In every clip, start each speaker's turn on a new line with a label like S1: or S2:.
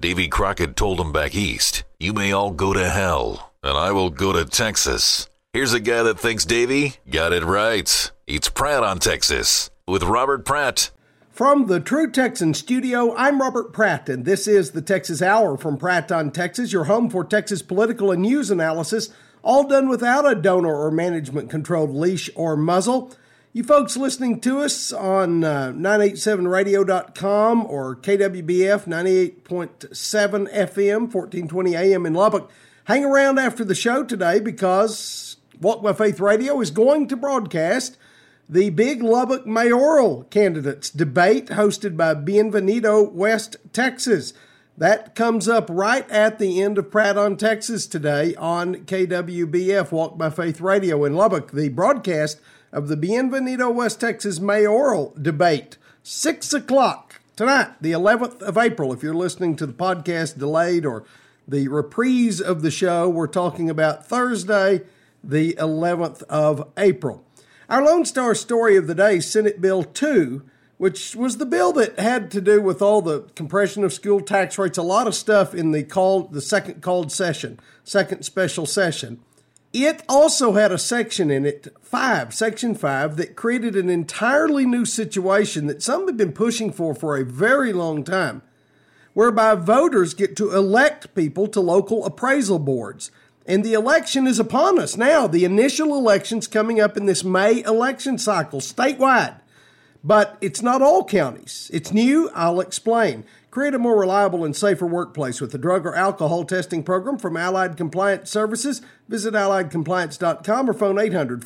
S1: Davy Crockett told them back east, "You may all go to hell, and I will go to Texas." Here's a guy that thinks Davy got it right. It's Pratt on Texas with Robert Pratt.
S2: From the True Texan studio, I'm Robert Pratt, and this is the Texas Hour from Pratt on Texas, your home for Texas political and news analysis, all done without a donor or management-controlled leash or muzzle. You folks listening to us on 987radio.com or KWBF 98.7 FM, 1420 AM in Lubbock, hang around after the show today because Walk by Faith Radio is going to broadcast the big Lubbock mayoral candidates debate hosted by Bienvenido West Texas. That comes up right at the end of Pratt on Texas today on KWBF Walk by Faith Radio in Lubbock. The broadcast of the Bienvenido West Texas mayoral debate, 6 o'clock tonight, the 11th of April. If you're listening to the podcast delayed or the reprise of the show, we're talking about Thursday, the 11th of April. Our Lone Star story of the day, Senate Bill 2, which was the bill that had to do with all the compression of school tax rates, a lot of stuff in the second special session. It also had a section in it, Section 5, that created an entirely new situation that some have been pushing for a very long time, whereby voters get to elect people to local appraisal boards. And the election is upon us now. The initial election's coming up in this May election cycle, statewide. But it's not all counties. It's new. I'll explain. Create a more reliable and safer workplace with the drug or alcohol testing program from Allied Compliance Services. Visit AlliedCompliance.com or phone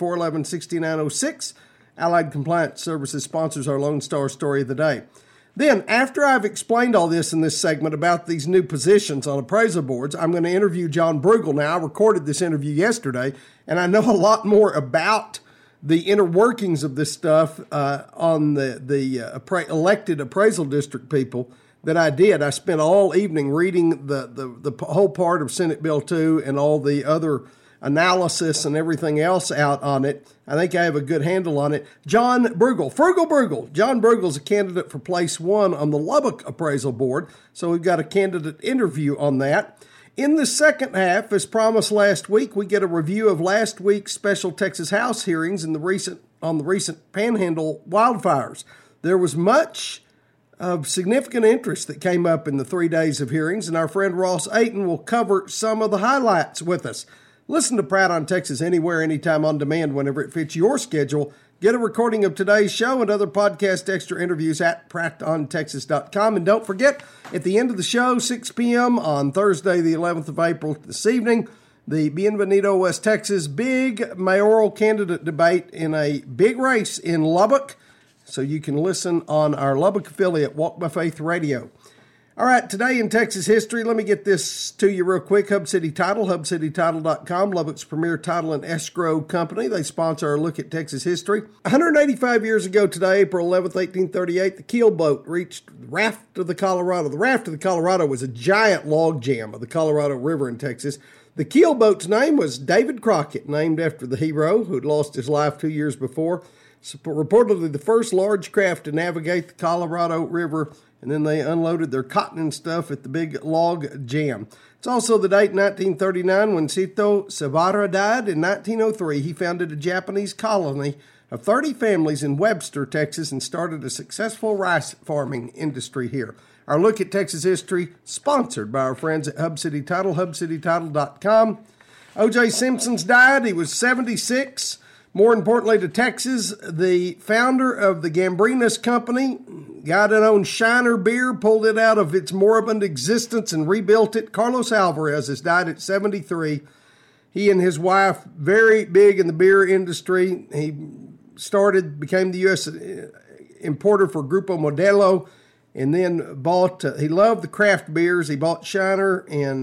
S2: 800-411-6906. Allied Compliance Services sponsors our Lone Star story of the day. Then, after I've explained all this in this segment about these new positions on appraisal boards, I'm going to interview John Bruegel. Now, I recorded this interview yesterday, and I know a lot more about the inner workings of this stuff on the elected appraisal district people that I did. I spent all evening reading the whole part of Senate Bill 2 and all the other analysis and everything else out on it. I think I have a good handle on it. John Bruegel, Bruegel. John Bruegel's a candidate for place 1 on the Lubbock Appraisal Board, so we've got a candidate interview on that. In the second half, as promised last week, we get a review of last week's special Texas House hearings on the recent Panhandle wildfires. There was much of significant interest that came up in the 3 days of hearings, and our friend Ross Ayton will cover some of the highlights with us. Listen to Pratt on Texas anywhere, anytime, on demand, whenever it fits your schedule. Get a recording of today's show and other podcast extra interviews at PrattOnTexas.com. And don't forget, at the end of the show, 6 p.m. on Thursday, the 11th of April this evening, the Bienvenido West Texas big mayoral candidate debate in a big race in Lubbock. So you can listen on our Lubbock affiliate, Walk by Faith Radio. All right, today in Texas history, let me get this to you real quick. Hub City Title, HubCityTitle.com, Lubbock's premier title and escrow company. They sponsor our look at Texas history. 185 years ago today, April 11th, 1838, the keel boat reached the raft of the Colorado. The raft of the Colorado was a giant log jam of the Colorado River in Texas. The keel boat's name was David Crockett, named after the hero who'd lost his life 2 years before. Reportedly the first large craft to navigate the Colorado River, and then they unloaded their cotton and stuff at the big log jam. It's also the date 1939 when Cito Savara died. In 1903, he founded a Japanese colony of 30 families in Webster, Texas, and started a successful rice farming industry here. Our look at Texas history, sponsored by our friends at Hub City Title, HubCityTitle.com. O.J. Simpson's died. He was 76. More importantly to Texas, the founder of the Gambrinus Company, guy that owned Shiner Beer, pulled it out of its moribund existence and rebuilt it. Carlos Alvarez has died at 73. He and his wife, very big in the beer industry. He became the U.S. importer for Grupo Modelo, and then he loved the craft beers. He bought Shiner in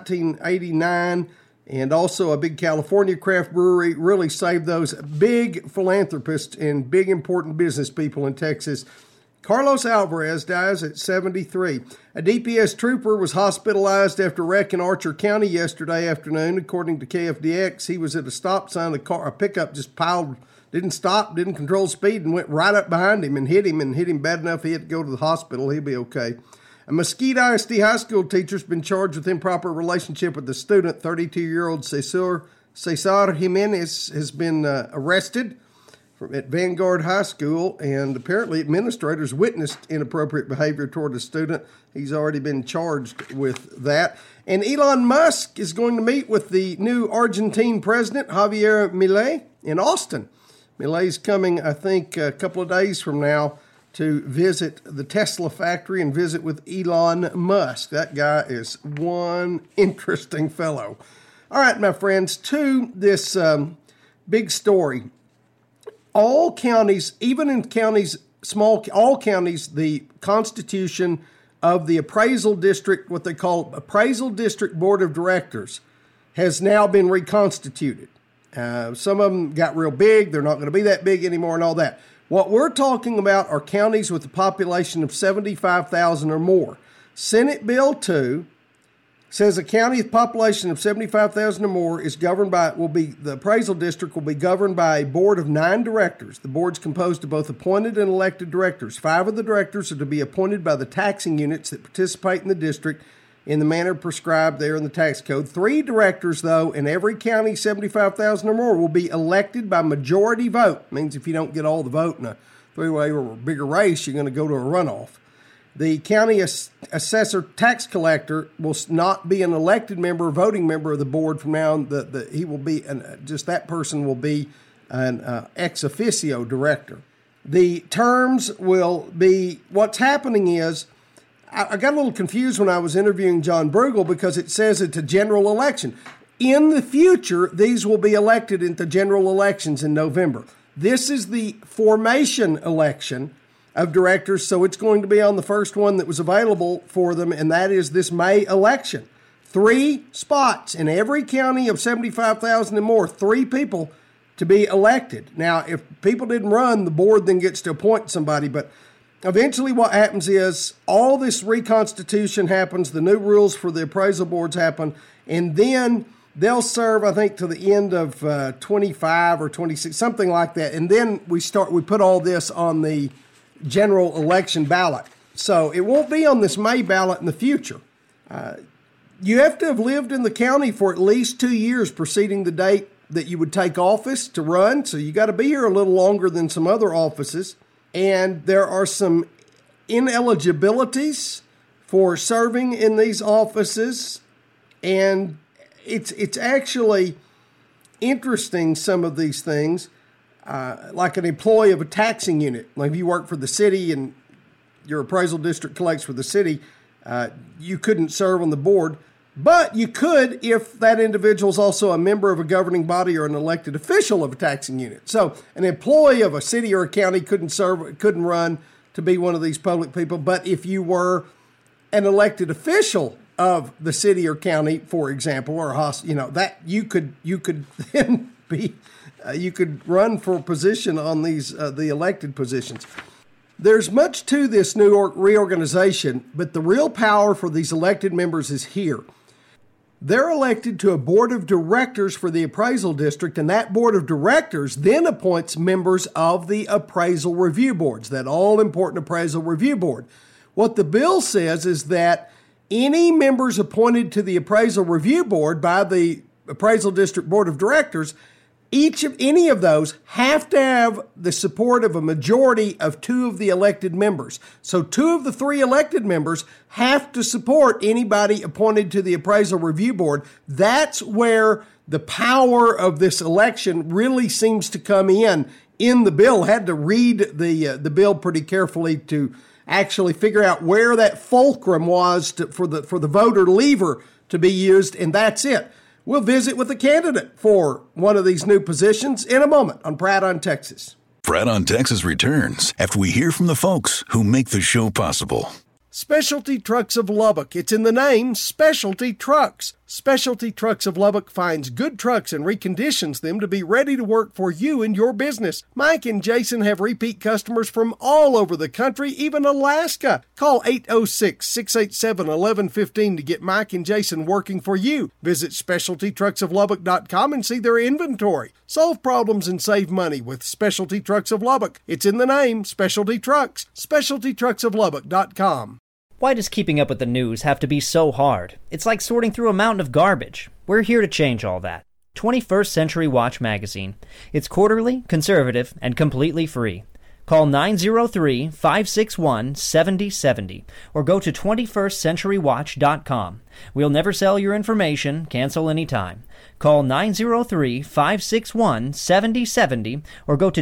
S2: 1989. And also a big California craft brewery, really saved those big philanthropists and big important business people in Texas. Carlos Alvarez dies at 73. A DPS trooper was hospitalized after a wreck in Archer County yesterday afternoon. According to KFDX, he was at a stop sign. A pickup just didn't stop, didn't control speed, and went right up behind him and hit him bad enough he had to go to the hospital. He'll be okay. A Mesquite ISD high school teacher has been charged with improper relationship with the student. 32-year-old Cesar Jimenez has been arrested at Vanguard High School, and apparently administrators witnessed inappropriate behavior toward the student. He's already been charged with that. And Elon Musk is going to meet with the new Argentine president, Javier Milei, in Austin. Milei's coming, I think, a couple of days from now to visit the Tesla factory and visit with Elon Musk. That guy is one interesting fellow. All right, my friends, to this big story. All counties, even in counties, all counties, the constitution of the appraisal district, what they call appraisal district board of directors, has now been reconstituted. Some of them got real big. They're not going to be that big anymore and all that. What we're talking about are counties with a population of 75,000 or more. Senate Bill 2 says a county with a population of 75,000 or more is governed by, the appraisal district will be governed by a board of 9 directors. The board's composed of both appointed and elected directors. 5 of the directors are to be appointed by the taxing units that participate in the district in the manner prescribed there in the tax code. 3 directors, though, in every county 75,000 or more will be elected by majority vote. Means if you don't get all the vote in a 3-way or a bigger race, you're going to go to a runoff. The county assessor tax collector will not be an elected member or voting member of the board from now on. He will be, just that person will be an ex officio director. The terms will be, what's happening is, I got a little confused when I was interviewing John Bruegel because it says it's a general election. In the future, these will be elected into general elections in November. This is the formation election of directors, so it's going to be on the first one that was available for them, and that is this May election. 3 spots in every county of 75,000 and more, 3 people to be elected. Now, if people didn't run, the board then gets to appoint somebody, but eventually what happens is all this reconstitution happens, the new rules for the appraisal boards happen, and then they'll serve, I think, to the end of 25 or 26, something like that, and then we put all this on the general election ballot. So it won't be on this May ballot in the future. You have to have lived in the county for at least 2 years preceding the date that you would take office to run. So you got to be here a little longer than some other offices. And there are some ineligibilities for serving in these offices. And it's actually interesting, some of these things. Like an employee of a taxing unit. Like if you work for the city and your appraisal district collects for the city, you couldn't serve on the board, but you could if that individual is also a member of a governing body or an elected official of a taxing unit. So an employee of a city or a county couldn't run to be one of these public people, but if you were an elected official of the city or county, for example, or that you could then be. You could run for a position on these the elected positions. There's much to this new reorganization, but the real power for these elected members is here. They're elected to a board of directors for the appraisal district, and that board of directors then appoints members of the appraisal review boards, that all-important appraisal review board. What the bill says is that any members appointed to the appraisal review board by the appraisal district board of directors, any of those have to have the support of a majority of 2 of the elected members. So 2 of the 3 elected members have to support anybody appointed to the appraisal review board. That's where the power of this election really seems to come in the bill. I had to read the bill pretty carefully to actually figure out where that fulcrum was for the voter lever to be used, and that's it. We'll visit with a candidate for one of these new positions in a moment on Pratt on Texas.
S1: Pratt on Texas returns after we hear from the folks who make the show possible.
S2: Specialty Trucks of Lubbock. It's in the name, Specialty Trucks. Specialty Trucks of Lubbock finds good trucks and reconditions them to be ready to work for you and your business. Mike and Jason have repeat customers from all over the country, even Alaska. Call 806-687-1115 to get Mike and Jason working for you. Visit SpecialtyTrucksOfLubbock.com and see their inventory. Solve problems and save money with Specialty Trucks of Lubbock. It's in the name, Specialty Trucks. SpecialtyTrucksOfLubbock.com.
S3: Why does keeping up with the news have to be so hard? It's like sorting through a mountain of garbage. We're here to change all that. 21st Century Watch Magazine. It's quarterly, conservative, and completely free. Call 903-561-7070 or go to 21stcenturywatch.com. We'll never sell your information. Cancel anytime. Call 903-561-7070 or go to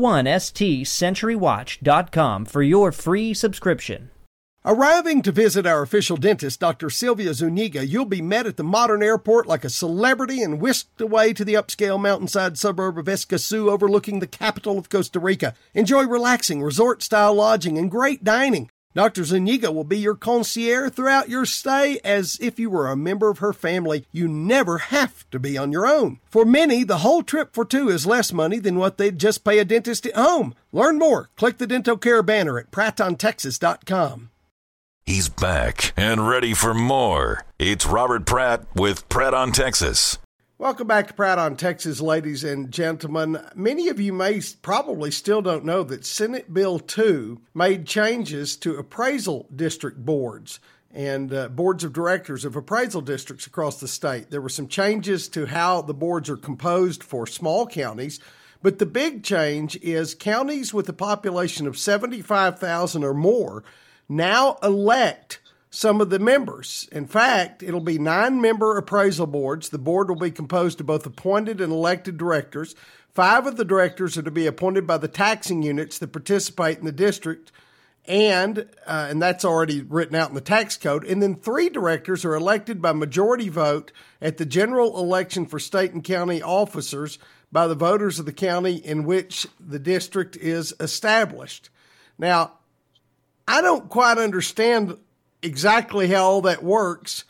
S3: 21stcenturywatch.com for your free subscription.
S2: Arriving to visit our official dentist, Dr. Sylvia Zuniga, you'll be met at the modern airport like a celebrity and whisked away to the upscale mountainside suburb of Escazú overlooking the capital of Costa Rica. Enjoy relaxing, resort-style lodging and great dining. Dr. Zuniga will be your concierge throughout your stay as if you were a member of her family. You never have to be on your own. For many, the whole trip for two is less money than what they'd just pay a dentist at home. Learn more. Click the DentoCare banner at PrattOnTexas.com.
S1: He's back and ready for more. It's Robert Pratt with Pratt on Texas.
S2: Welcome back to Pratt on Texas, ladies and gentlemen. Many of you may probably still don't know that Senate Bill 2 made changes to appraisal district boards and boards of directors of appraisal districts across the state. There were some changes to how the boards are composed for small counties, but the big change is counties with a population of 75,000 or more now elect some of the members. In fact, it'll be 9-member appraisal boards. The board will be composed of both appointed and elected directors. 5 of the directors are to be appointed by the taxing units that participate in the district, and that's already written out in the tax code. And then 3 directors are elected by majority vote at the general election for state and county officers by the voters of the county in which the district is established. Now, I don't quite understand exactly how all that works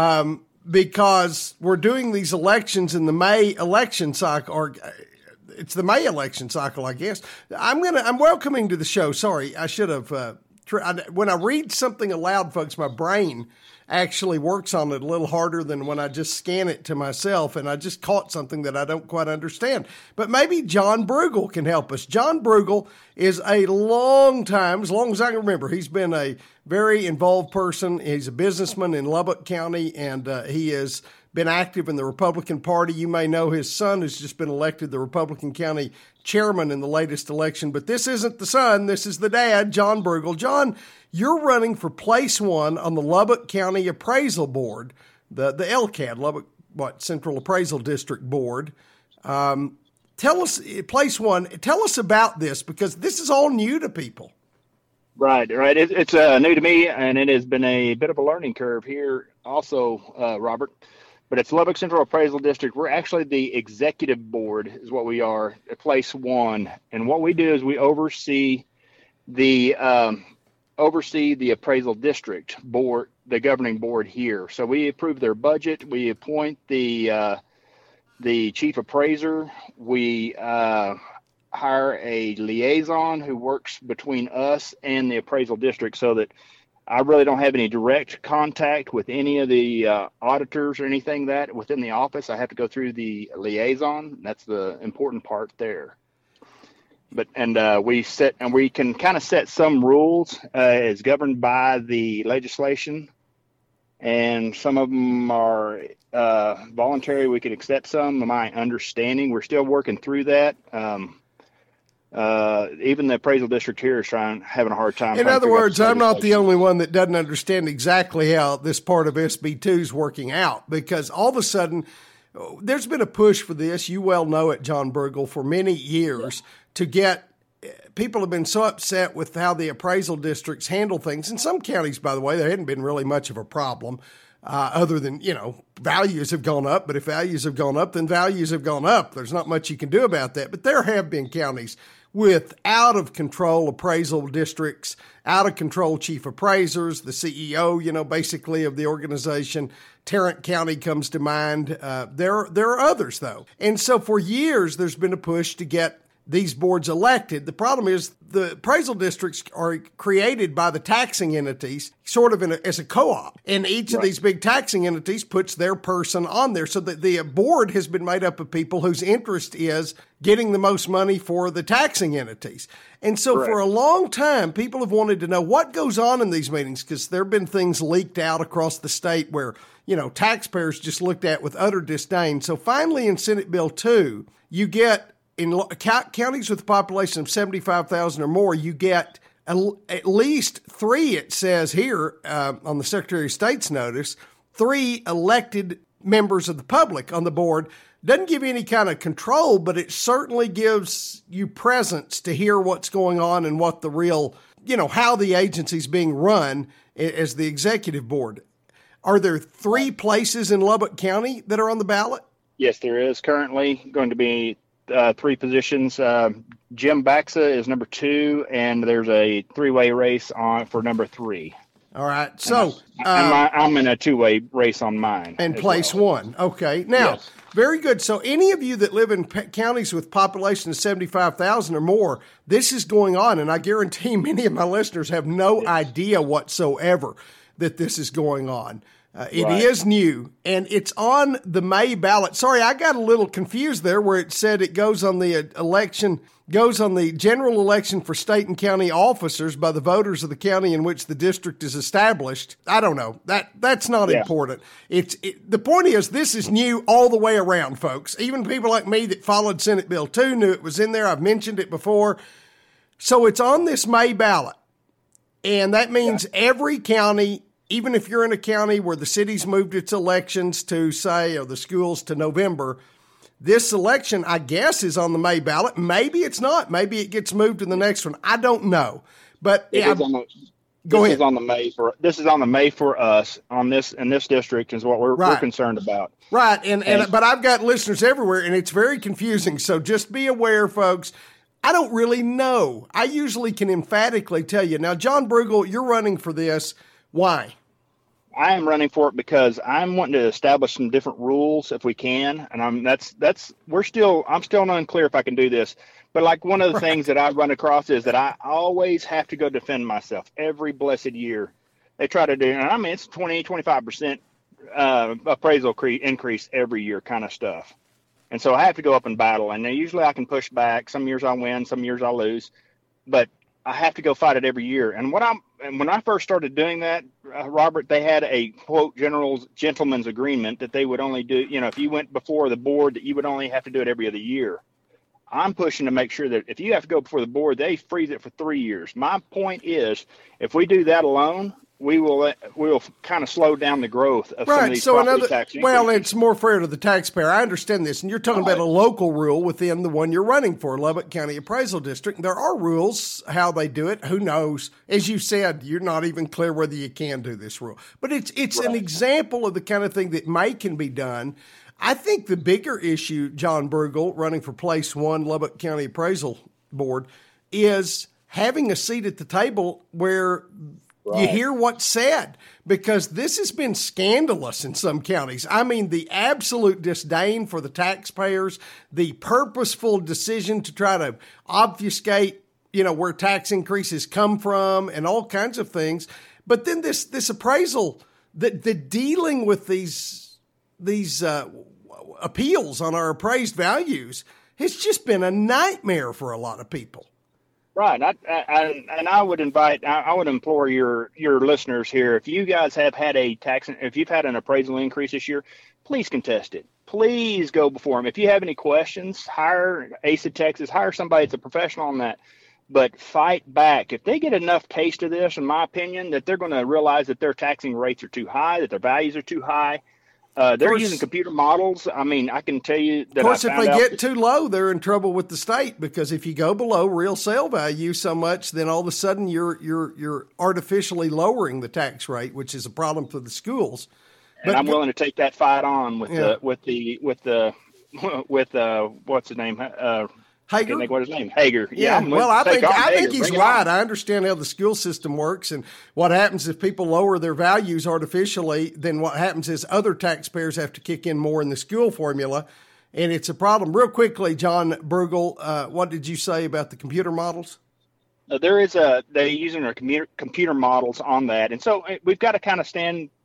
S2: because we're doing these elections in the May election cycle, or it's the May election cycle, I guess. I'm welcoming to the show. Sorry, I should have. When I read something aloud, folks, my brain actually works on it a little harder than when I just scan it to myself, and I just caught something that I don't quite understand. But maybe John Bruegel can help us. John Bruegel is a long time, as long as I can remember, he's been a very involved person. He's a businessman in Lubbock County, and he has been active in the Republican Party. You may know his son has just been elected the Republican County chairman in the latest election, but this isn't the son, this is the dad, John Bruegel. John, you're running for place 1 on the Lubbock County Appraisal Board, the LCAD, Lubbock Central Appraisal District Board. Tell us, place 1, tell us about this, because this is all new to people.
S4: Right. It's new to me, and it has been a bit of a learning curve here also, Robert. But it's Lubbock Central Appraisal District. We're actually the executive board is what we are at place 1. And what we do is we oversee the appraisal district board, the governing board here. So we approve their budget. We appoint the chief appraiser. We hire a liaison who works between us and the appraisal district, so that I really don't have any direct contact with any of the auditors or anything that within the office. I have to go through the liaison. That's the important part there. But we can kind of set some rules as governed by the legislation, and some of them are voluntary. We could accept some. My understanding, we're still working through that. Even the appraisal district here is having a hard time.
S2: In other words, I'm not the only one that doesn't understand exactly how this part of SB2 is working out, because all of a sudden there's been a push for this. You well know it, John Bruegel, for many years to get people have been so upset with how the appraisal districts handle things. In some counties, by the way, there hadn't been really much of a problem. Other than, values have gone up. But if values have gone up, then values have gone up. There's not much you can do about that. But there have been counties with out-of-control appraisal districts, out-of-control chief appraisers, the CEO, basically of the organization. Tarrant County comes to mind. There are others, though. And so for years, there's been a push to get these boards elected. The problem is the appraisal districts are created by the taxing entities sort of as a co-op. And each of these big taxing entities puts their person on there so that the board has been made up of people whose interest is getting the most money for the taxing entities. And so for a long time, people have wanted to know what goes on in these meetings because there have been things leaked out across the state where, taxpayers just looked at with utter disdain. So finally in Senate Bill 2, you get in counties with a population of 75,000 or more, you get at least 3, it says here on the Secretary of State's notice, 3 elected members of the public on the board. Doesn't give you any kind of control, but it certainly gives you presence to hear what's going on and what the real, how the agency's being run as the executive board. Are there 3 places in Lubbock County that are on the ballot?
S4: Yes, there is currently going to be 3 positions. Jim Baxa is number 2, and there's a 3-way race for number 3.
S2: All right. So
S4: I'm in a 2-way race on mine.
S2: And place 1. Okay. Now, very good. So any of you that live in counties with population of 75,000 or more, this is going on. And I guarantee many of my listeners have no idea whatsoever that this is going on. It is new, and it's on the May ballot. Sorry, I got a little confused there where it said it goes on the general election for state and county officers by the voters of the county in which the district is established. I don't know. That's not important. The point is this is new all the way around, folks. Even people like me that followed Senate Bill 2 knew it was in there. I've mentioned it before. So it's on this May ballot, and that means every county, even if you're in a county where the city's moved its elections to, say, or the schools to November, this election, I guess, is on the May ballot. Maybe it's not. Maybe it gets moved to the next one. I don't know. But
S4: This is on the May for us in this district is what we're concerned about.
S2: Right. But I've got listeners everywhere, and it's very confusing. So just be aware, folks. I don't really know. I usually can emphatically tell you. Now, John Bruegel, you're running for this. Why?
S4: I am running for it because I'm wanting to establish some different rules if we can, and I'm still unclear if I can do this. But like one of the things that I run across is that I always have to go defend myself every blessed year. They try to do, and I mean it's 20-25% appraisal increase every year kind of stuff, and so I have to go up and battle. And usually I can push back. Some years I win, some years I lose, but I have to go fight it every year. And when I first started doing that, Robert, they had a quote gentleman's agreement that they would only do, if you went before the board, that you would only have to do it every other year. I'm pushing to make sure that if you have to go before the board, they freeze it for 3 years. My point is, if we do that alone, we will kind of slow down the growth of some of these property tax increases.
S2: Well, it's more fair to the taxpayer. I understand this, and you're talking about a local rule within the one you're running for, Lubbock County Appraisal District. There are rules how they do it. Who knows? As you said, you're not even clear whether you can do this rule. But it's an example of the kind of thing that can be done. I think the bigger issue, John Bruegel, running for place 1, Lubbock County Appraisal Board, is having a seat at the table where you hear what's said, because this has been scandalous in some counties. I mean, the absolute disdain for the taxpayers, the purposeful decision to try to obfuscate, where tax increases come from and all kinds of things. But then this appraisal, the dealing with these appeals on our appraised values has just been a nightmare for a lot of people.
S4: Right. I would implore your listeners here, if you guys have had if you've had an appraisal increase this year, please contest it. Please go before them. If you have any questions, hire ACE Texas, hire somebody that's a professional on that, but fight back. If they get enough taste of this, in my opinion, that they're going to realize that their taxing rates are too high, that their values are too high. They're using computer models. I mean, I can tell you that.
S2: Of course, if they get too low, they're in trouble with the state, because if you go below real sale value so much, then all of a sudden you're artificially lowering the tax rate, which is a problem for the schools.
S4: And I'm willing to take that fight on with what's his name?
S2: Hager?
S4: What his name? Hager.
S2: Yeah. Well, I think he's right. I understand how the school system works, and what happens if people lower their values artificially, then what happens is other taxpayers have to kick in more in the school formula. and it's a problem. Real quickly, John Bruegel, what did you say about the computer models?
S4: They're using their computer models on that. And so we've got to kind of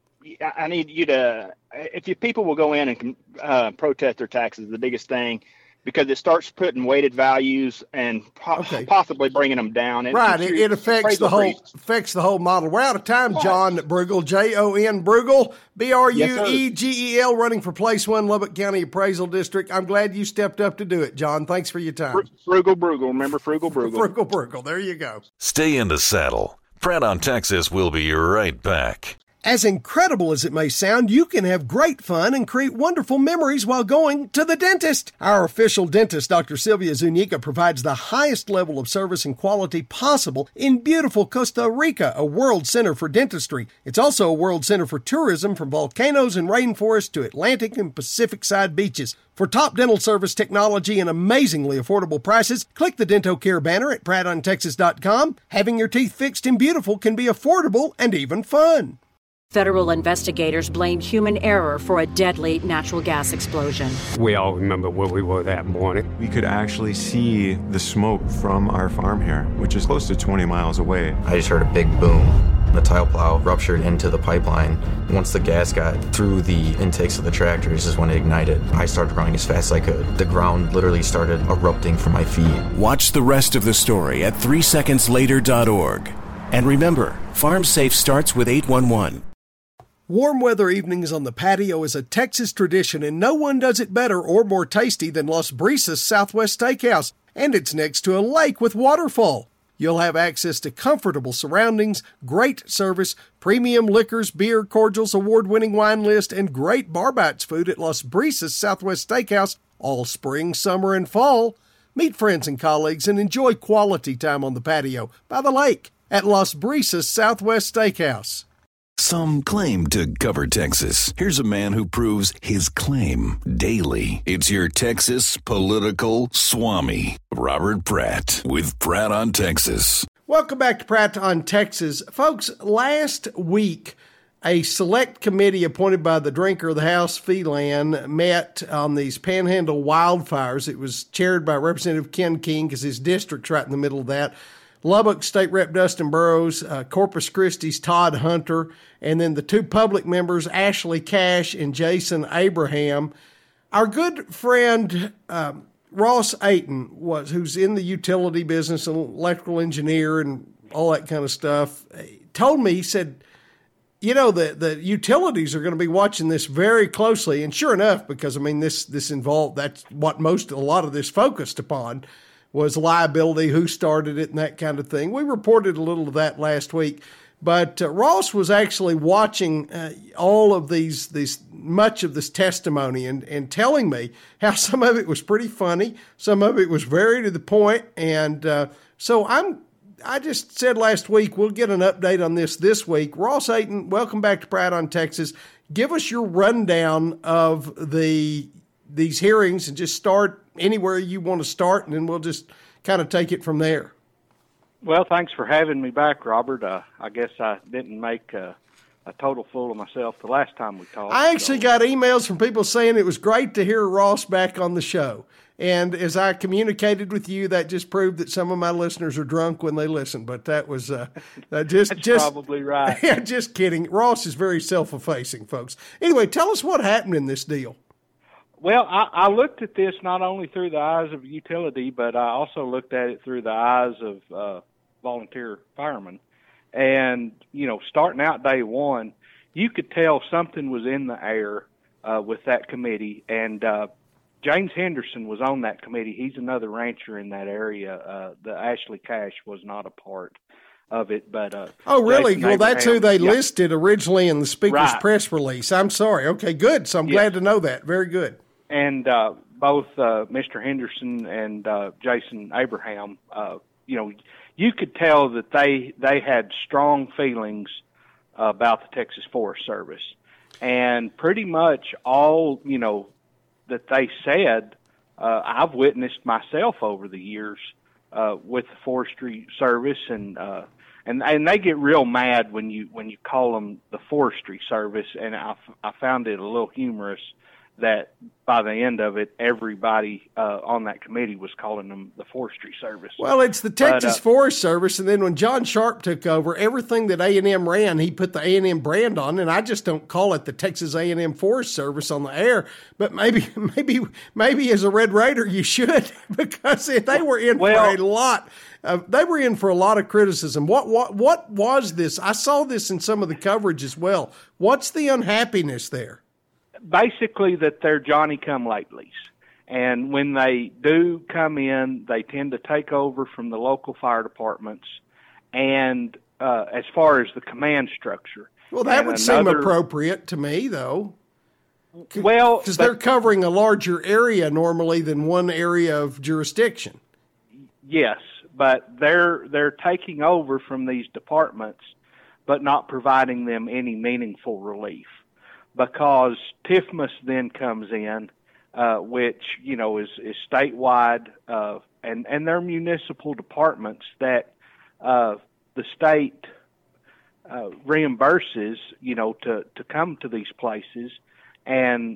S4: I need you to, if you people will go in and protest their taxes, the biggest thing, because it starts putting weighted values and possibly bringing them down. And
S2: right, it affects the whole model. We're out of time, John Bruegel, Jon Bruegel, Bruegel, running for Place 1, Lubbock County Appraisal District. I'm glad you stepped up to do it, John. Thanks for your time.
S4: Frugal Bruegel, remember Frugal Bruegel.
S2: Frugal Bruegel, there you go.
S1: Stay in the saddle. Pratt on Texas will be right back.
S2: As incredible as it may sound, you can have great fun and create wonderful memories while going to the dentist. Our official dentist, Dr. Sylvia Zuniga, provides the highest level of service and quality possible in beautiful Costa Rica, a world center for dentistry. It's also a world center for tourism, from volcanoes and rainforests to Atlantic and Pacific side beaches. For top dental service, technology, and amazingly affordable prices, click the DentoCare banner at PrattOnTexas.com. Having your teeth fixed and beautiful can be affordable and even fun.
S5: Federal investigators blame human error for a deadly natural gas explosion.
S6: We all remember where we were that morning.
S7: We could actually see the smoke from our farm here, which is close to 20 miles away.
S8: I just heard a big boom. The tile plow ruptured into the pipeline. Once the gas got through the intakes of the tractors is when it ignited. I started running as fast as I could. The ground literally started erupting from my feet.
S9: Watch the rest of the story at 3secondslater.org. And remember, Farm Safe starts with 811.
S2: Warm weather evenings on the patio is a Texas tradition, and no one does it better or more tasty than Las Brisas Southwest Steakhouse. And it's next to a lake with waterfall. You'll have access to comfortable surroundings, great service, premium liquors, beer, cordials, award-winning wine list, and great bar bites food at Las Brisas Southwest Steakhouse all spring, summer, and fall. Meet friends and colleagues and enjoy quality time on the patio by the lake at Las Brisas Southwest Steakhouse.
S9: Some claim to cover Texas. Here's a man who proves his claim daily. It's your Texas political swami, Robert Pratt, with Pratt on Texas.
S2: Welcome back to Pratt on Texas. Folks, last week, a select committee appointed by the Drinker of the House, Phelan, met on these Panhandle wildfires. It was chaired by Representative Ken King, because his district's right in the middle of that. Lubbock State Rep Dustin Burrows, Corpus Christi's Todd Hunter, and then the two public members, Ashley Cash and Jason Abraham. Our good friend Ross Ayton, who's in the utility business, an electrical engineer and all that kind of stuff, told me, he said, you know, the utilities are going to be watching this very closely. And sure enough, because, I mean, this involved, that's what a lot of this focused upon, was liability, who started it, and that kind of thing. We reported a little of that last week. But Ross was actually watching all of much of this testimony and telling me how some of it was pretty funny, some of it was very to the point. And so I just said last week, we'll get an update on this week. Ross Ayton, welcome back to Pratt on Texas. Give us your rundown of these hearings, and just start anywhere you want to start, and then we'll just kind of take it from there.
S10: Well, thanks for having me back, Robert. I guess I didn't make a total fool of myself the last time we talked.
S2: I actually got emails from people saying it was great to hear Ross back on the show. And as I communicated with you, that just proved that some of my listeners are drunk when they listen. But that was just
S10: probably right.
S2: Yeah, just kidding. Ross is very self-effacing, folks. Anyway, tell us what happened in this deal.
S10: Well, I looked at this not only through the eyes of utility, but I also looked at it through the eyes of volunteer firemen. And, you know, starting out day one, you could tell something was in the air with that committee. And James Henderson was on that committee. He's another rancher in that area. The Ashley Cash was not a part of it, but
S2: oh, really?
S10: Jason
S2: well,
S10: Abraham,
S2: that's who they listed originally in the speaker's press release. I'm sorry. Okay, good. So I'm glad to know that. Very good.
S10: And both Mr. Henderson and Jason Abraham, you know, you could tell that they had strong feelings about the Texas Forest Service. And pretty much all, you know, that they said, I've witnessed myself over the years with the Forestry Service, and they get real mad when you call them the Forestry Service, and I found it a little humorous that by the end of it, everybody on that committee was calling them the Forestry Service.
S2: Well, it's the Texas Forest Service, and then when John Sharp took over, everything that A&M ran, he put the A&M brand on, and I just don't call it the Texas A&M Forest Service on the air, but maybe as a Red Raider you should, because they were in for a lot. They were in for a lot of criticism. What was this? I saw this in some of the coverage as well. What's the unhappiness there?
S10: Basically that they're Johnny-come-latelys. And when they do come in, they tend to take over from the local fire departments. And as far as the command structure.
S2: Well, that would seem appropriate to me, though.
S10: Well,
S2: because they're covering a larger area normally than one area of jurisdiction.
S10: Yes, but they're taking over from these departments, but not providing them any meaningful relief. Because TIFMAS then comes in, which, is statewide, and they're municipal departments that the state reimburses, to come to these places. And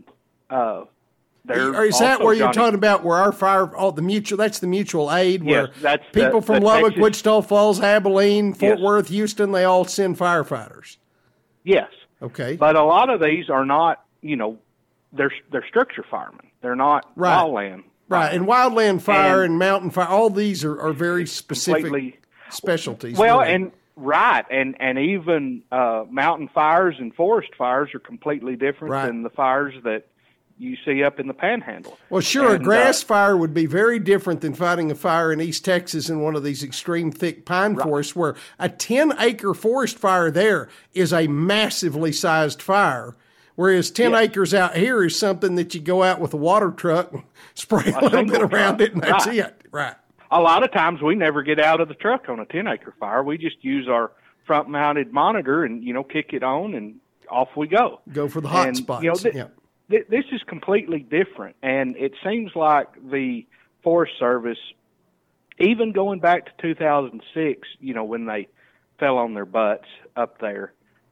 S2: is that where you're talking about where our fire, that's the mutual aid, where
S10: that's
S2: people from Lubbock,
S10: Texas,
S2: Wichita Falls, Abilene, Fort Worth, Houston, they all send firefighters?
S10: Yes.
S2: Okay.
S10: But a lot of these are not, they're structure firemen. They're not wildland.
S2: Right. And wildland fire and mountain fire, all these are very specific specialties.
S10: Well,
S2: really.
S10: and even mountain fires and forest fires are completely different than the fires that you see up in the Panhandle.
S2: Well, sure, a grass fire would be very different than fighting a fire in East Texas in one of these extreme thick pine forests, where a 10-acre forest fire there is a massively sized fire, whereas 10 acres out here is something that you go out with a water truck, spray a little bit around it, and that's it. Right.
S10: A lot of times we never get out of the truck on a 10-acre fire. We just use our front-mounted monitor and, kick it on, and off we go.
S2: Go for the hot spots.
S10: This is completely different, and it seems like the Forest Service, even going back to 2006, when they fell on their butts up there,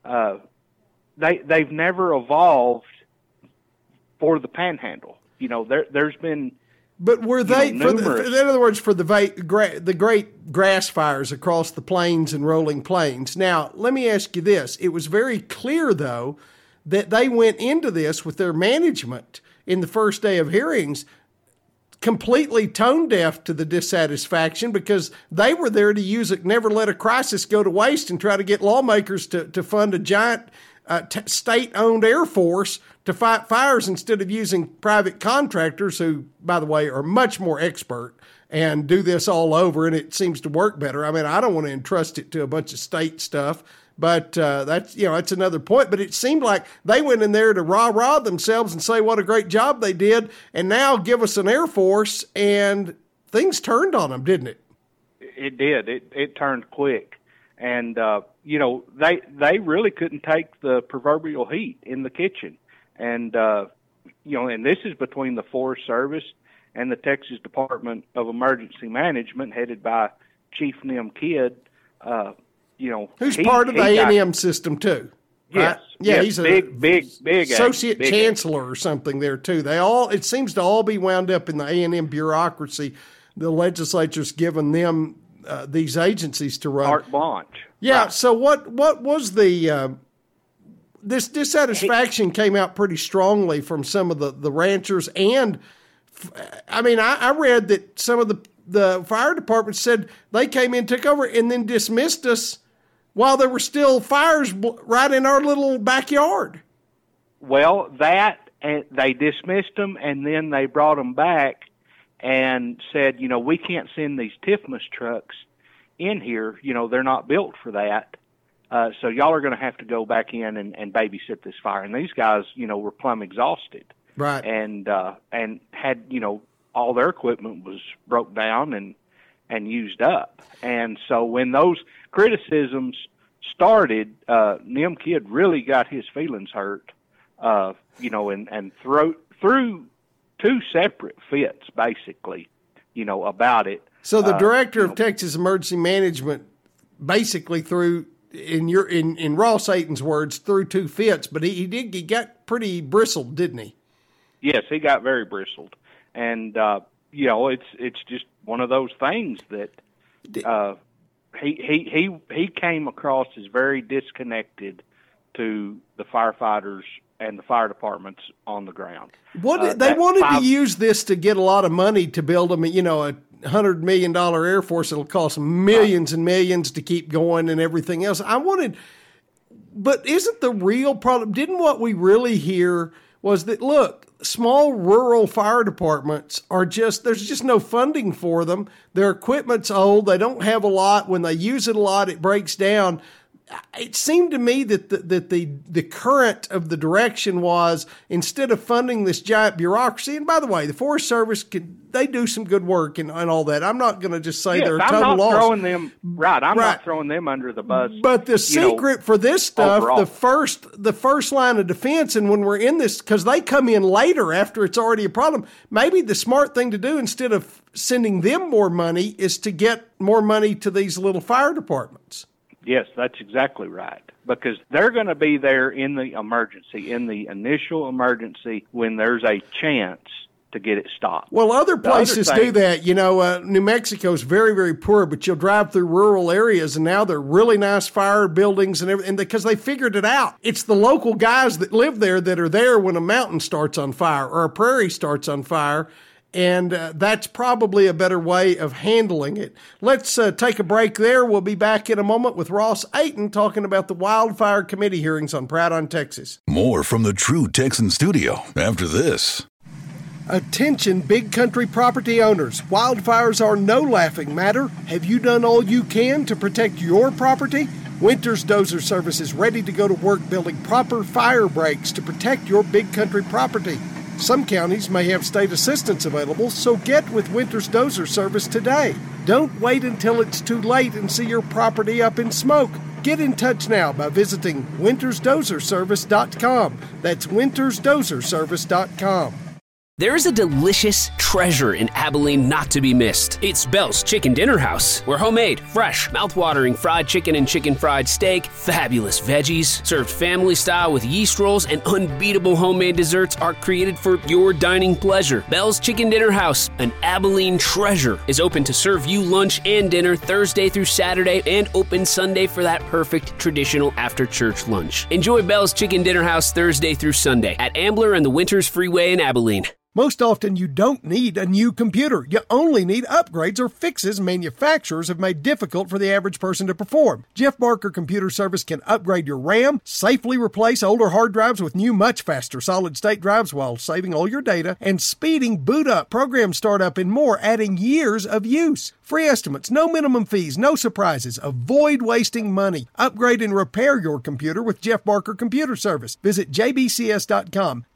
S10: they've never evolved for the Panhandle. There's been.
S2: But were they, in other words, for the great grass fires across the plains and rolling plains? Now, let me ask you this. It was very clear, though, that they went into this with their management in the first day of hearings completely tone deaf to the dissatisfaction, because they were there to use it, never let a crisis go to waste, and try to get lawmakers to fund a giant state-owned Air Force to fight fires instead of using private contractors who, by the way, are much more expert and do this all over, and it seems to work better. I mean, I don't want to entrust it to a bunch of state stuff, but that's another point. But it seemed like they went in there to rah-rah themselves and say what a great job they did, and now give us an Air Force, and things turned on them, didn't it?
S10: It did. It turned quick. And, they really couldn't take the proverbial heat in the kitchen. And, and this is between the Forest Service and the Texas Department of Emergency Management, headed by Chief Nim Kidd.
S2: Who's part of the A&M system too. Right?
S10: Yes.
S2: Yeah,
S10: yes,
S2: he's a
S10: big
S2: associate chancellor or something there too. It seems to all be wound up in the A&M bureaucracy. The legislature's given them these agencies to run.
S10: Carte blanche.
S2: Yeah.
S10: Right.
S2: So what was the this dissatisfaction came out pretty strongly from some of the ranchers, and I mean I read that some of the fire department said they came in, took over, and then dismissed us while there were still fires right in our little backyard.
S10: Well, and they dismissed them, and then they brought them back and said, we can't send these TIFMAS trucks in here. They're not built for that. So y'all are going to have to go back in and babysit this fire. And these guys, were plumb exhausted.
S2: Right.
S10: And had, all their equipment was broke down and used up. And so when those criticisms started, Nim Kidd really got his feelings hurt, and through two separate fits, basically, about it.
S2: So the director of Texas Emergency Management basically threw, in Ross Ayton's words, threw two fits, but he got pretty bristled, didn't he?
S10: Yes, he got very bristled, and it's just one of those things that he came across as very disconnected to the firefighters and the fire departments on the ground.
S2: They wanted to use this to get a lot of money to build them, a $100 million Air Force. It'll cost millions and millions to keep going and everything else. But isn't the real problem, didn't what we really hear was that, look, small rural fire departments there's just no funding for them. Their equipment's old. They don't have a lot. When they use it a lot, it breaks down. It seemed to me that the current of the direction was, instead of funding this giant bureaucracy, and by the way, the Forest Service they do some good work and all that. I'm not going to just say they're a total loss.
S10: I'm not throwing them under the bus.
S2: But the secret for this stuff,
S10: overall,
S2: the first line of defense, and when we're in this, because they come in later after it's already a problem, maybe the smart thing to do instead of sending them more money is to get more money to these little fire departments.
S10: Yes, that's exactly right, because they're going to be there in the initial emergency, when there's a chance to get it stopped.
S2: Well, other places do that. New Mexico's very, very poor, but you'll drive through rural areas, and now they're really nice fire buildings and everything, because they figured it out. It's the local guys that live there that are there when a mountain starts on fire or a prairie starts on fire. And that's probably a better way of handling it. Let's take a break there. We'll be back in a moment with Ross Ayton talking about the wildfire committee hearings on Proud on Texas.
S9: More from the True Texan Studio after this.
S2: Attention, big country property owners. Wildfires are no laughing matter. Have you done all you can to protect your property? Winters Dozer Service is ready to go to work building proper fire breaks to protect your big country property. Some counties may have state assistance available, so get with Winters Dozer Service today. Don't wait until it's too late and see your property up in smoke. Get in touch now by visiting wintersdozerservice.com. That's wintersdozerservice.com.
S11: There is a delicious treasure in Abilene not to be missed. It's Bell's Chicken Dinner House, where homemade, fresh, mouth-watering fried chicken and chicken fried steak, fabulous veggies, served family style with yeast rolls, and unbeatable homemade desserts are created for your dining pleasure. Bell's Chicken Dinner House, an Abilene treasure, is open to serve you lunch and dinner Thursday through Saturday, and open Sunday for that perfect traditional after-church lunch. Enjoy Bell's Chicken Dinner House Thursday through Sunday at Ambler and the Winters Freeway in Abilene.
S2: Most often, you don't need a new computer. You only need upgrades or fixes manufacturers have made difficult for the average person to perform. Jeff Barker Computer Service can upgrade your RAM, safely replace older hard drives with new, much faster solid-state drives while saving all your data and speeding boot up, program startup, and more, adding years of use. Free estimates, no minimum fees, no surprises. Avoid wasting money. Upgrade and repair your computer with Jeff Barker Computer Service. Visit jbcs.com,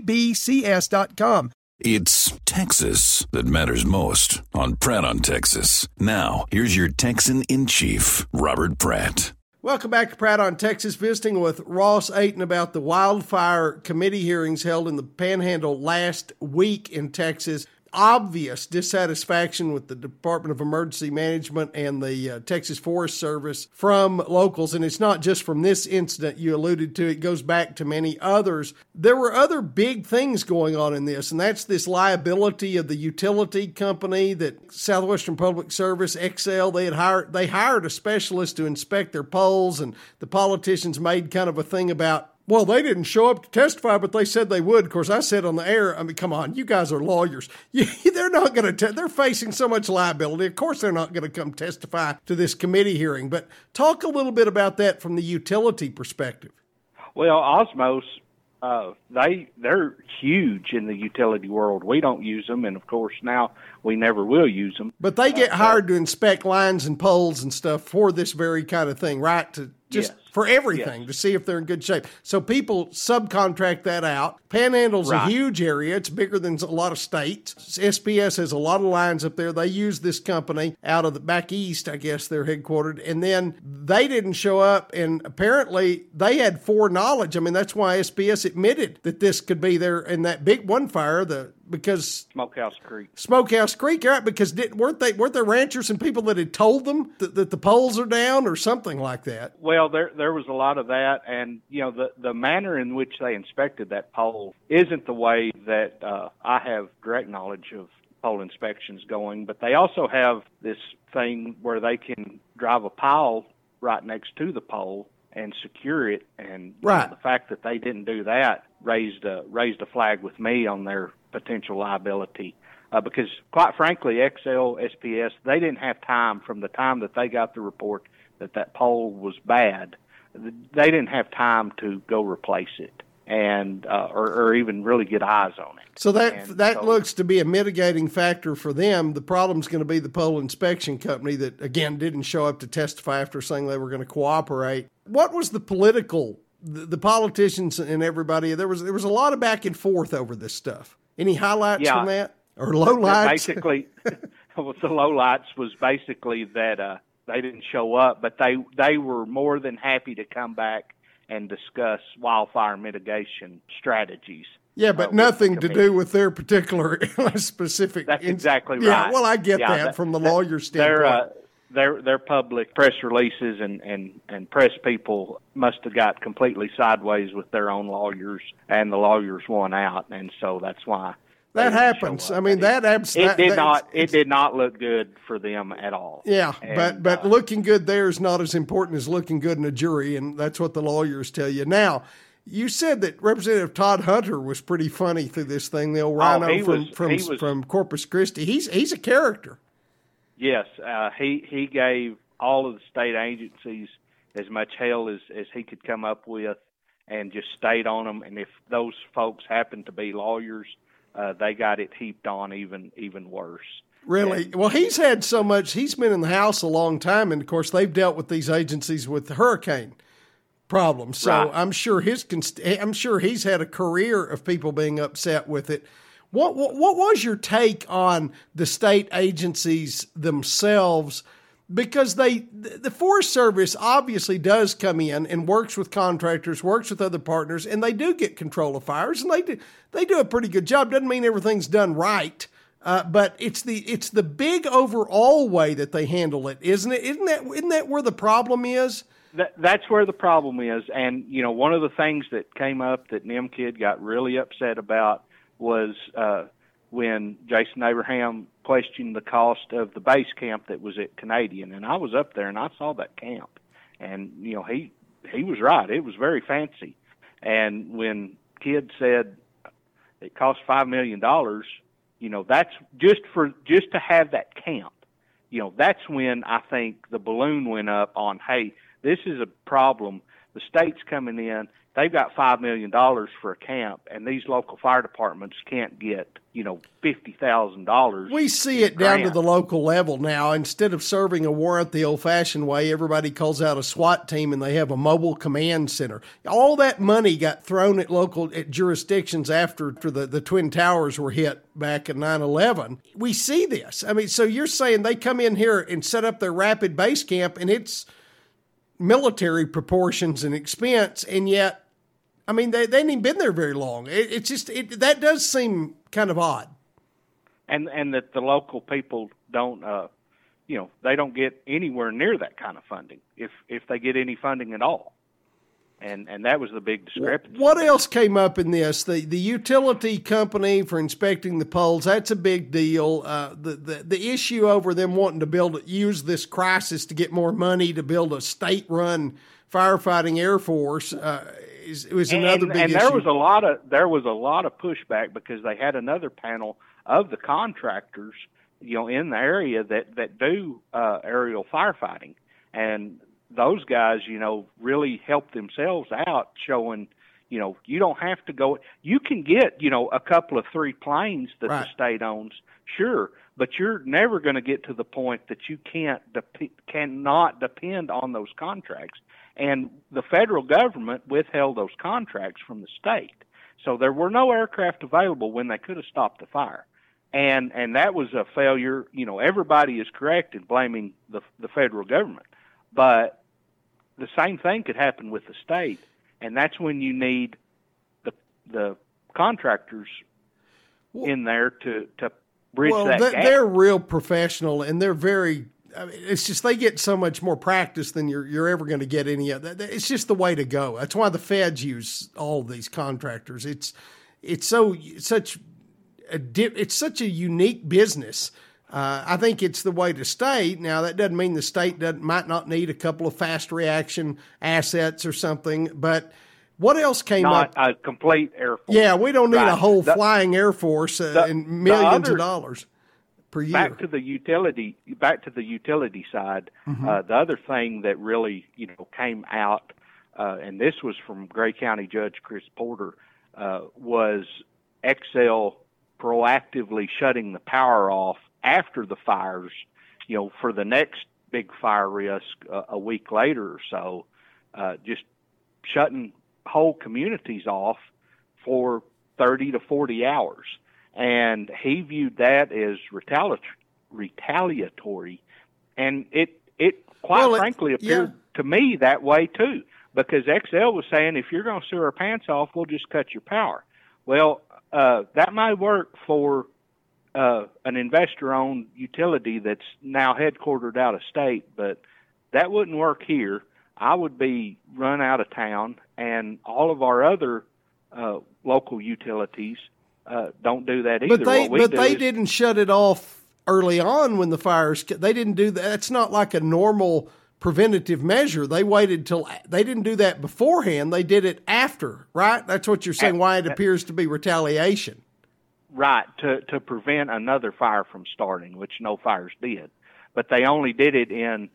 S2: jbcs.com.
S9: It's Texas that matters most on Pratt on Texas. Now, here's your Texan-in-Chief, Robert Pratt.
S2: Welcome back to Pratt on Texas, visiting with Ross Ayton about the wildfire committee hearings held in the Panhandle last week in Texas. Obvious dissatisfaction with the Department of Emergency Management and the Texas Forest Service from locals. And it's not just from this incident you alluded to. It goes back to many others. There were other big things going on in this, and that's this liability of the utility company that Southwestern Public Service, XL, they hired a specialist to inspect their poles, and the politicians made kind of a thing about, well, they didn't show up to testify, but they said they would. Of course, I said on the air, I mean, come on, you guys are lawyers. They're not going to, they're facing so much liability. Of course, they're not going to come testify to this committee hearing. But talk a little bit about that from the utility perspective.
S10: Well, Osmos, they're huge in the utility world. We don't use them, and of course, now we never will use them.
S2: But they get hired to inspect lines and poles and stuff for this very kind of thing, right? To just for everything, to see if they're in good shape. So people subcontract that out. Panhandle's a huge area. It's bigger than a lot of states. SPS has a lot of lines up there. They use this company out of the back east, I guess they're headquartered. And then they didn't show up, and apparently they had foreknowledge. I mean, that's why SPS admitted that this could be there in that big one fire, the because
S10: Smokehouse Creek.
S2: Smokehouse Creek, right? Because weren't there ranchers and people that had told them that the poles are down or something like that?
S10: Well, there was a lot of that, and the manner in which they inspected that pole isn't the way that I have direct knowledge of pole inspections going. But they also have this thing where they can drive a pile right next to the pole and secure it, and
S2: right.
S10: The fact that they didn't do that raised a flag with me on their potential liability, because quite frankly, SPS, they didn't have time from the time that they got the report that pole was bad. They didn't have time to go replace it and or even really get eyes on it.
S2: So that looks to be a mitigating factor for them. The problem's going to be the pole inspection company that, again, didn't show up to testify after saying they were going to cooperate. What was the politicians and everybody? There was a lot of back and forth over this stuff. Any highlights from that or lowlights?
S10: Basically, the lowlights was basically that they didn't show up, but they were more than happy to come back and discuss wildfire mitigation strategies.
S2: Yeah, but nothing to do with their particular specific.
S10: That's exactly right.
S2: Yeah, well, I get that from the lawyer standpoint.
S10: Their public press releases and press people must have got completely sideways with their own lawyers, and the lawyers won out, and so that's why
S2: that happens. I mean,
S10: it did not look good for them at all.
S2: Yeah, but looking good there is not as important as looking good in a jury, and that's what the lawyers tell you. Now, you said that Representative Todd Hunter was pretty funny through this thing. The old rhino from Corpus Christi. He's a character.
S10: Yes, he gave all of the state agencies as much hell as he could come up with, and just stayed on them. And if those folks happened to be lawyers, they got it heaped on even worse.
S2: Really? Well, he's had so much. He's been in the House a long time, and of course they've dealt with these agencies with the hurricane problems. So right. I'm sure he's had a career of people being upset with it. What was your take on the state agencies themselves? Because the Forest Service obviously does come in and works with contractors, works with other partners, and they do get control of fires, and they do a pretty good job. Doesn't mean everything's done right, but it's the big overall way that they handle it, isn't it? Isn't that where the problem is?
S10: That's where the problem is, and one of the things that came up that NIMKID got really upset about was when Jason Abraham questioned the cost of the base camp that was at Canadian. And I was up there and I saw that camp. And, he was right. It was very fancy. And when Kidd said it cost $5 million, that's just to have that camp. That's when I think the balloon went up on, hey, this is a problem. The state's coming in. They've got $5 million for a camp, and these local fire departments can't get, $50,000.
S2: We see it down to the local level now. Instead of serving a warrant the old-fashioned way, everybody calls out a SWAT team, and they have a mobile command center. All that money got thrown at jurisdictions after the Twin Towers were hit back in 9/11. We see this. I mean, so you're saying they come in here and set up their rapid base camp, and it's military proportions and expense, and yet, I mean, they ain't even been there very long. That does seem kind of odd.
S10: And that the local people don't, they don't get anywhere near that kind of funding, if they get any funding at all. And that was the big discrepancy.
S2: What else came up in this? The utility company for inspecting the poles, that's a big deal. The issue over them wanting to use this crisis to get more money to build a state-run firefighting air force was another big issue. And
S10: there was a lot of pushback because they had another panel of the contractors, in the area that do aerial firefighting, and those guys, really help themselves out, showing, you don't have to go. You can get, a couple of 3 planes that the state owns, sure, but you're never going to get to the point that you cannot depend on those contracts. And the federal government withheld those contracts from the state. So there were no aircraft available when they could have stopped the fire. And that was a failure. Everybody is correct in blaming the federal government. But the same thing could happen with the state, and that's when you need the contractors in there to bridge that gap.
S2: They're real professional, and they're very. I mean, it's just they get so much more practice than you're ever going to get any other. It's just the way to go. That's why the feds use all of these contractors. It's such a unique business. I think it's the way to stay. Now, that doesn't mean the state might not need a couple of fast reaction assets or something, but what else came up?
S10: Not a complete Air Force.
S2: Yeah, we don't need a whole flying Air Force and millions of dollars per year.
S10: Back to the utility side, the other thing that really, came out, and this was from Gray County Judge Chris Porter, was XL proactively shutting the power off after the fires, for the next big fire risk a week later or so, just shutting whole communities off for 30 to 40 hours. And he viewed that as retaliatory. And it frankly appeared to me that way too, because XL was saying, if you're going to sue our pants off, we'll just cut your power. Well, that might work for an investor-owned utility that's now headquartered out of state, but that wouldn't work here. I would be run out of town, and all of our other local utilities don't do that either.
S2: But they didn't shut it off early on when the fires. They didn't do that. It's not like a normal preventative measure. They waited till they didn't do that beforehand. They did it after, right? That's what you're saying. Why it appears to be retaliation.
S10: Right, to prevent another fire from starting, which no fires did. But they only did it in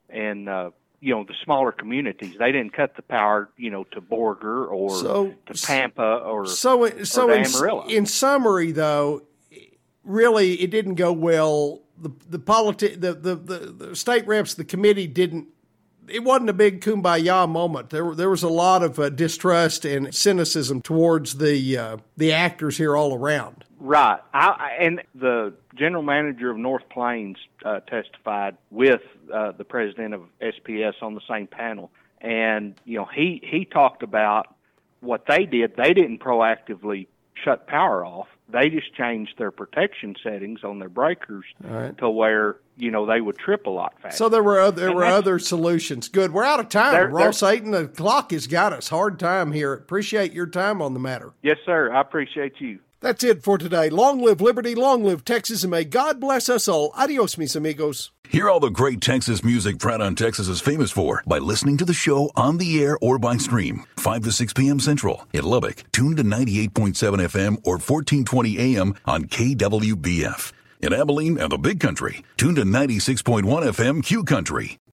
S10: the smaller communities. They didn't cut the power, to Borger or to Pampa or Amarillo. In summary, though,
S2: really it didn't go well. The state reps, the committee didn't. It wasn't a big kumbaya moment. There was a lot of distrust and cynicism towards the actors here all around.
S10: Right. And the general manager of North Plains testified with the president of SPS on the same panel. And, he talked about what they did. They didn't proactively shut power off. They just changed their protection settings on their breakers to where, they would trip a lot faster.
S2: So there were other solutions. Good. We're out of time. Ross Ayton, the clock has got us. Hard time here. Appreciate your time on the matter.
S10: Yes, sir. I appreciate you.
S2: That's it for today. Long live liberty, long live Texas, and may God bless us all. Adios, mis amigos.
S9: Hear all the great Texas music Pratt on Texas is famous for by listening to the show on the air or by stream. 5 to 6 p.m. Central. In Lubbock, tune to 98.7 FM or 1420 AM on KWBF. In Abilene and the Big Country, tune to 96.1 FM Q Country.